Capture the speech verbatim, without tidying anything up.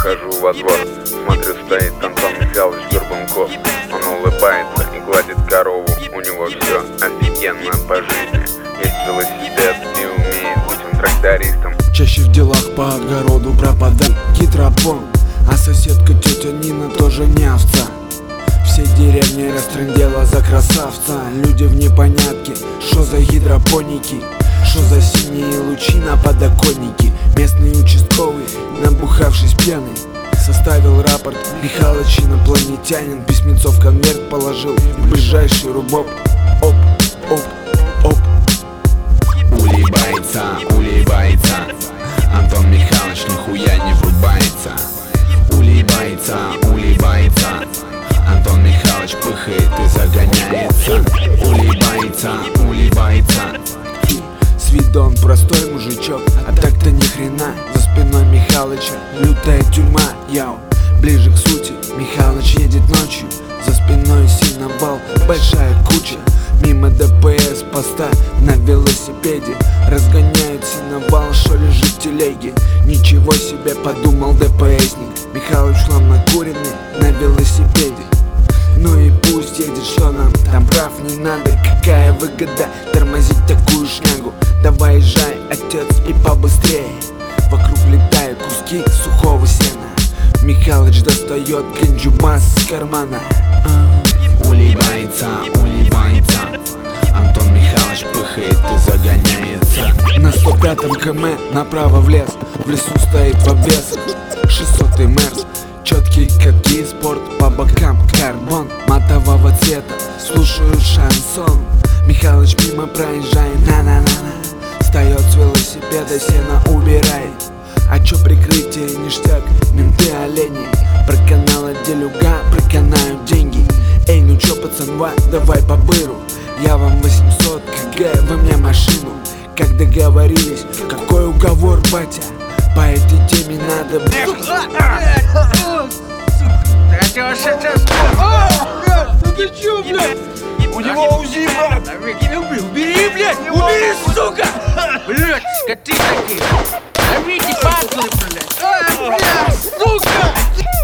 Захожу во двор, смотрю, стоит Антон Михайлович Горбунков. Он улыбается и гладит корову, у него все офигенно по жизни. Есть велосипед и умеет быть он трактористом. Чаще в делах по огороду пропадает гидропон, а соседка тетя Нина тоже не овца. Все деревни растрындела за красавца. Люди в непонятке, шо за гидропоники, шо за синие лучи на подоконнике. Местный участковый, набухавшись пьяный, составил рапорт. Михалыч инопланетянин, письмецо в конверт положил в ближайший рубоп. Оп, оп, оп. Улыбается, улыбается, Антон Михайлович нихуя не врубается. Улыбается, улыбается, Антон Михайлович пыхает и загоняется. Улыбается, улыбается. С виду он простой мужичок, а так-то ни хрена. За спиной Михалыча лютая тюрьма, яу. Ближе к сути, Михалыч едет ночью, за спиной синовал, большая куча. Мимо ДПС поста на велосипеде разгоняют синовал, шо лежит в телеге. Ничего себе, подумал ДПСник. Михалыч хлам накуренный на велосипеде. Ну и пусть едет, что нам там прав не надо. Какая выгода тормозить такую шнягу? Давай езжай, отец, и побыстрее. Вокруг летают куски сухого сена. Михалыч достает ганджубас из кармана. Улыбается, улыбается, Антон Михайлович пыхает и загоняется. На сто пятом км направо в лес, в лесу стоит в обвесах шестисотый Мерс. Четкие катки, спорт по бокам, карбон матового цвета, слушают шансон. Михалыч мимо проезжает, на-на-на-на, встает с велосипеда, сено убирает. А чё прикрытие ништяк, менты олени, про канал делюга, проканают деньги. Эй, ну чё, пацанва, давай по быру, я вам восемьсот кг, вы мне машину. Как договорились, какой уговор, батя? По этой теме надо... Ну ты чё, блядь? У него УЗИ, брат! Убери, блядь! Убери, сука! Блядь, скоты такие! Давите патлы, блядь! А, блядь, сука!